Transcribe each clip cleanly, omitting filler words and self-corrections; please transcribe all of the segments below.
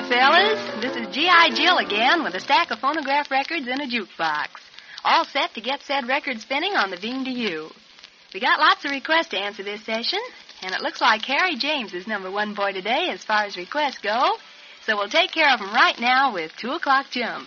you, fellas. This is G.I. Jill again with a stack of phonograph records and a jukebox. All set to get said record spinning on the Beam to You. We got lots of requests to answer this session, and it looks like Harry James is number one boy today as far as requests go. So we'll take care of him right now with 2 o'clock jump.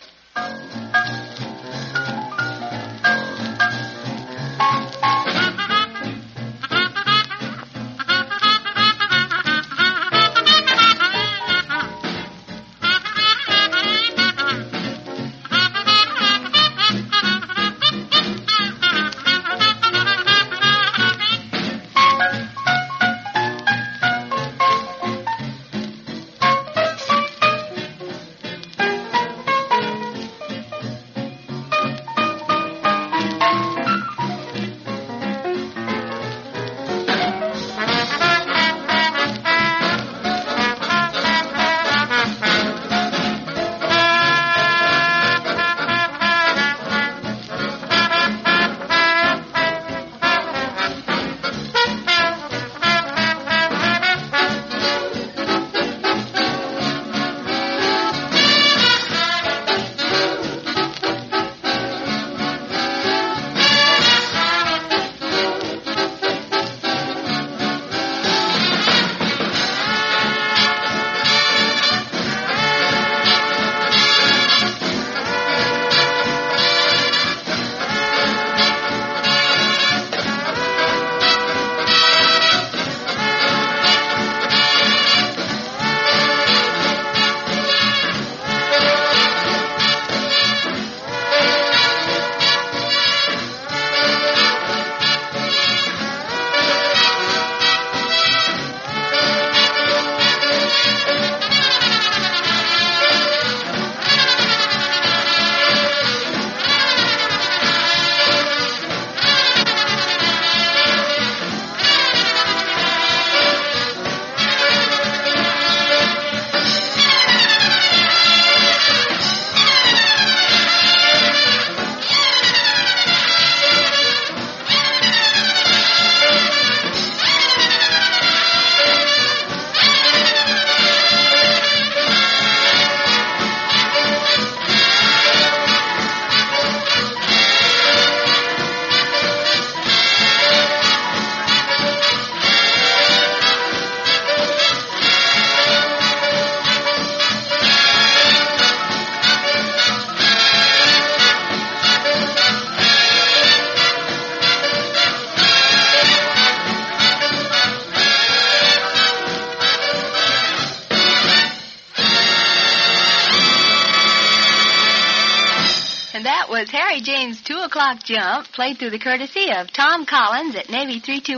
Was Harry James' 2 o'clock jump, played through the courtesy of Tom Collins at Navy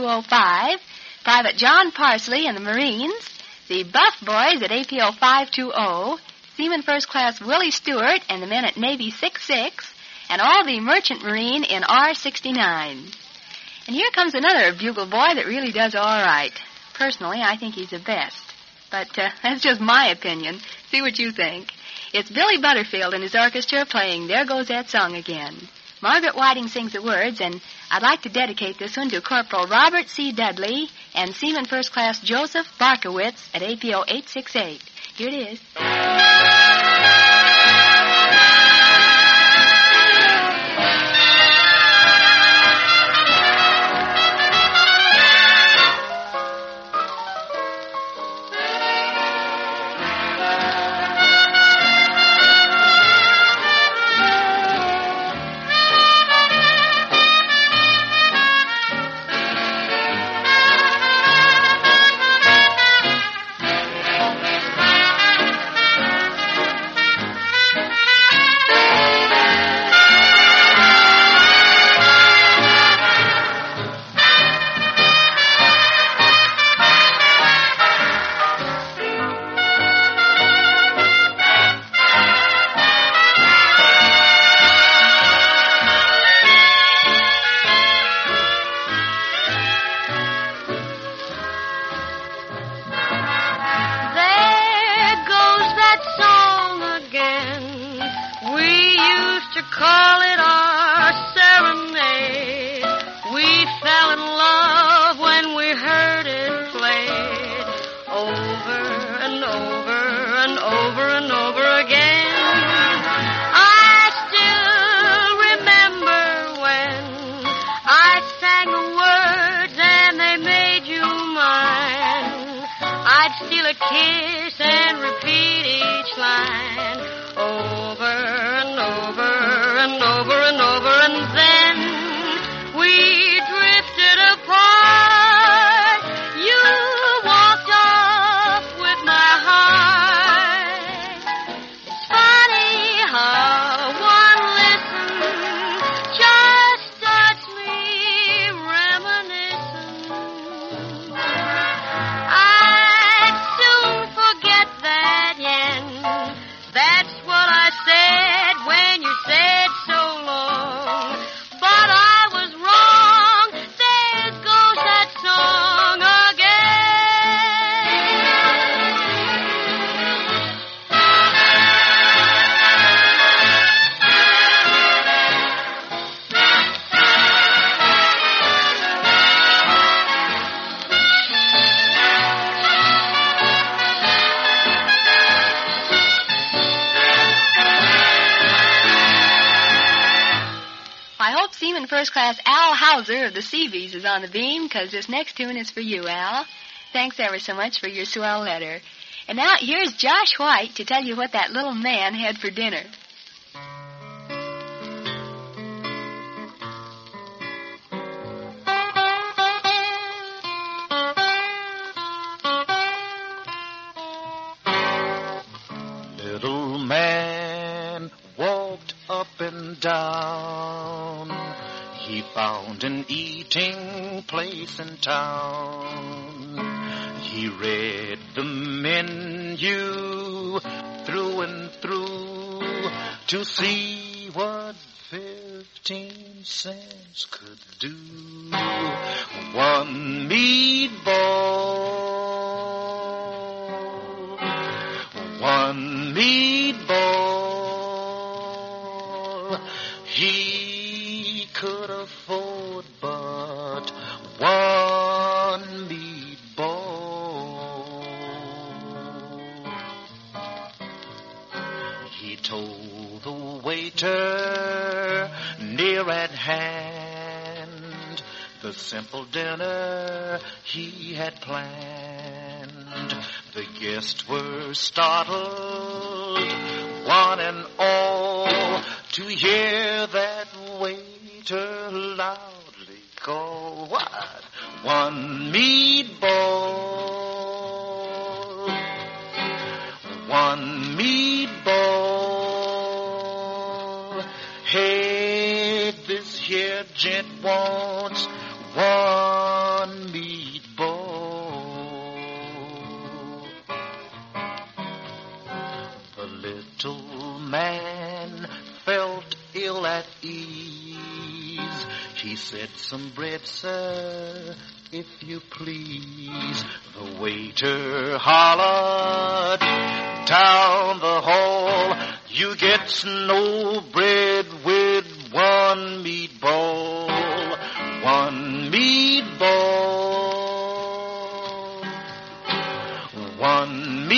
3205, Private John Parsley and the Marines, the Buff Boys at APO 520, Seaman First Class Willie Stewart and the men at Navy 66, and all the Merchant Marine in R69. And here comes another bugle boy that really does all right. Personally, I think he's the best. But that's just my opinion. See what you think. It's Billy Butterfield and his orchestra playing There Goes That Song Again. Margaret Whiting sings the words, and I'd like to dedicate this one to Corporal Robert C. Dudley and Seaman First Class Joseph Barkowitz at APO 868. Here it is. hope Seaman First Class Al Hauser of the Seabees is on the beam, because this next tune is for you, Al. Thanks ever so much for your swell letter. And now here's Josh White to tell you what that little man had for dinner. Little man walked up and down. He found an eating place in town. He read the menu through and through to see what 15 cents could do. One meatball, one meatball. He could afford but one meatball. He told the waiter near at hand the simple dinner he had planned. The guests were startled, one and all, to hear that waiter loudly call, what? One meatball, one meatball. Hey, this here gent wants one meatball. The little man felt ill at ease. He said, some bread, sir, if you please. The waiter hollered down the hall, you get no bread with one meatball. One meatball, one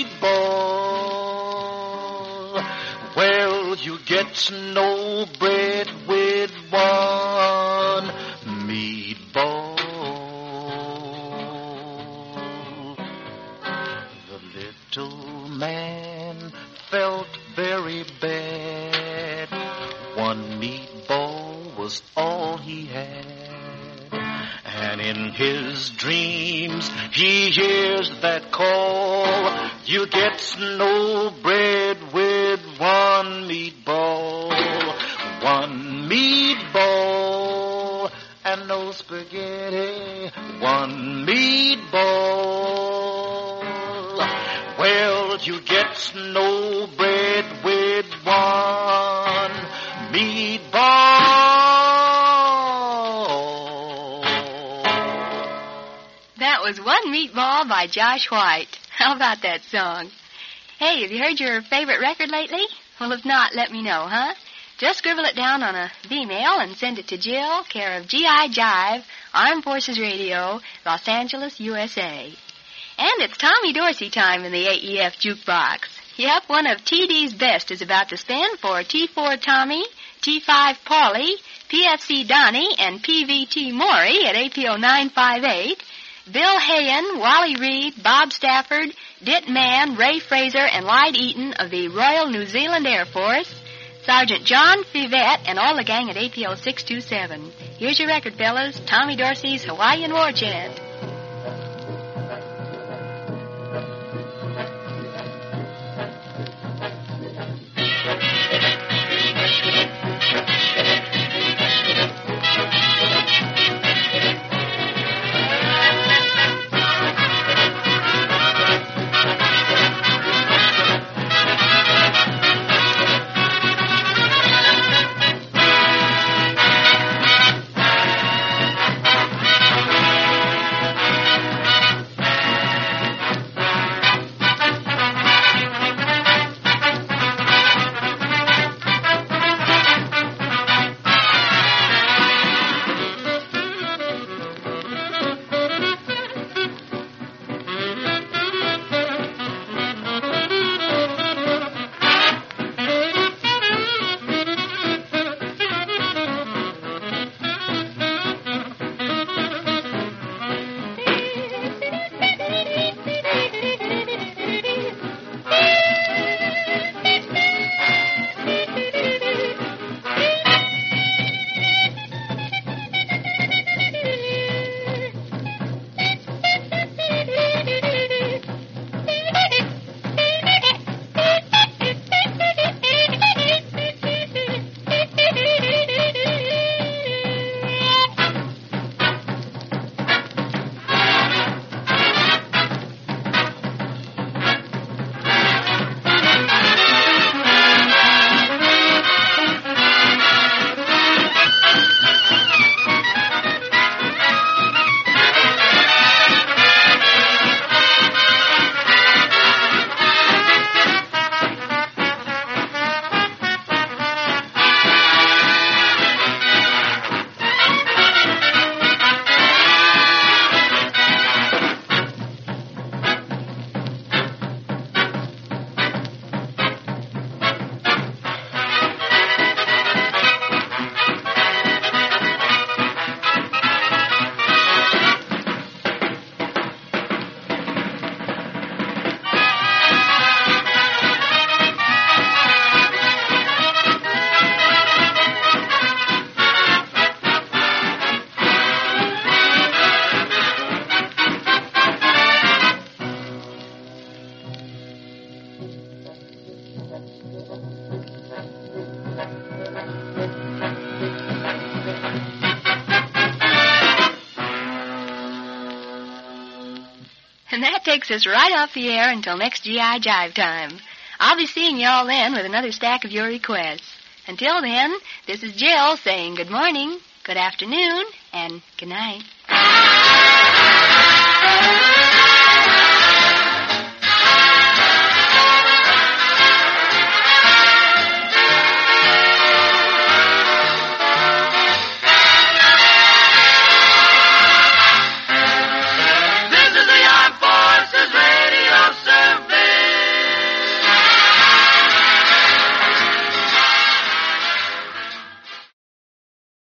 meatball. Well, you get no bread with one meatball. The little man felt very bad. One meatball was all he had. And in his dreams he hears that call, you get no bread with one meatball. One meatball and no spaghetti. One meatball. Well, you get no bread with one meatball. That was One Meatball by Josh White. How about that song? Hey, have you heard your favorite record lately? Well, if not, let me know, huh? Just scribble it down on a V-mail and send it to Jill, care of G.I. Jive, Armed Forces Radio, Los Angeles, USA. And it's Tommy Dorsey time in the AEF jukebox. Yep, one of TD's best is about to spin for T4 Tommy, T5 Paulie, PFC Donnie, and PVT Maury at APO 958, Bill Hayen, Wally Reed, Bob Stafford, Dit Mann, Ray Fraser, and Lyde Eaton of the Royal New Zealand Air Force, Sergeant John Fivette, and all the gang at APO 627. Here's your record, fellas. Tommy Dorsey's Hawaiian War Chant. And that takes us right off the air until next GI Jive time. I'll be seeing you all then with another stack of your requests. Until then, this is Jill saying good morning, good afternoon, and good night.